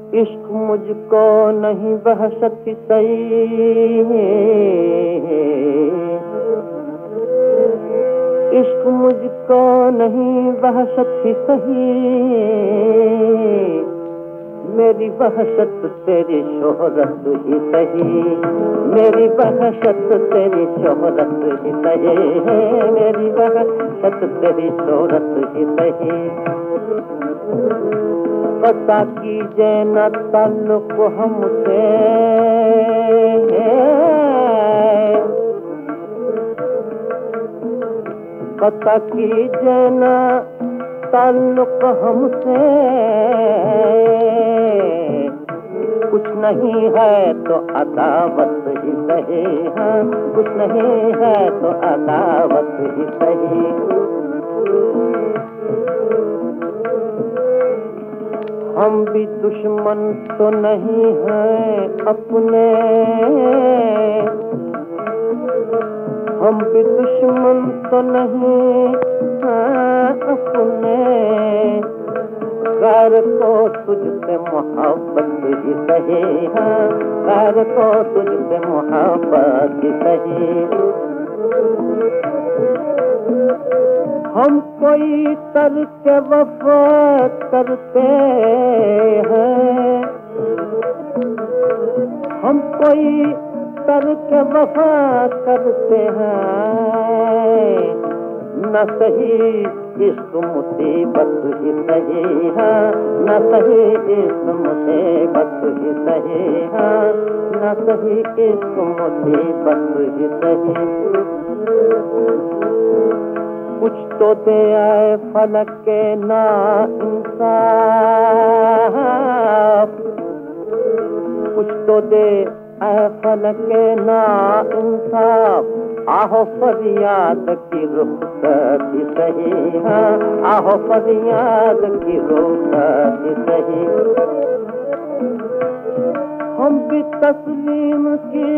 इश्क मुझको नहीं वहशत सही, इश्क मुझको नहीं वहशत सही, मेरी वहशत तेरी शोहरत ही सही, मेरी वहशत तेरी शोहरत ही सही, मेरी वहशत तेरी शोहरत ही सही। पता कीजिए न ताल्लुक हमसे, पता कीजिए न ताल्लुक हमसे, कुछ नहीं है तो अदावत ही सही, हाँ कुछ नहीं है तो अदावत ही सही। हम भी दुश्मन तो नहीं हैं अपने, हम भी दुश्मन तो नहीं हैं अपने, गैर को तुझसे मोहब्बत ही सही, हाँ गैर को तुझसे मोहब्बत ही सही। हम कोई तर्क वफा करते हैं, हम कोई तर्क वफा करते हैं, न सही इश्क मुसीबत ही सही, हाँ न सही इश्क मुसीबत ही सही, हाँ न सही इश्क मुसीबत ही सही। कुछ तो दे आए फलक के ना इंसाफ, कुछ तो दे आए फलक के ना इंसाफ, आहो फरियाद की रुखसत सही, हाँ आहो फरियाद की रुखसत सही। हम भी तस्लीम की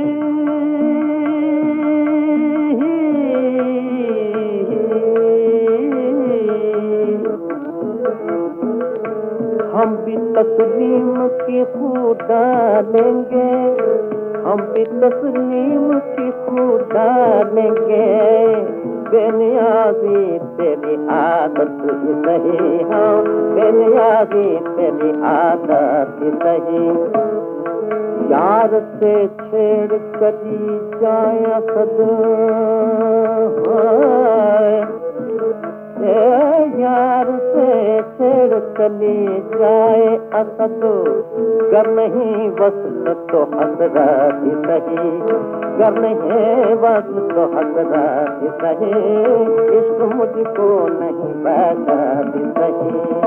हम भी तस्लीम की खुदा लेंगे, हम भी तस्लीम की खुदा लेंगे, बेनियाज़ी तेरी आदत ही सही, हाँ बेनियाज़ी तेरी आदत ही सही। यार से छेड़ करी जाए असद, यार से छेड़ चली जाए असद, गर नहीं वस्ल तो हसरत ही सही, गर नहीं वस्ल तो हसरत ही सही, इश्क मुझको नहीं वहशत ही सही।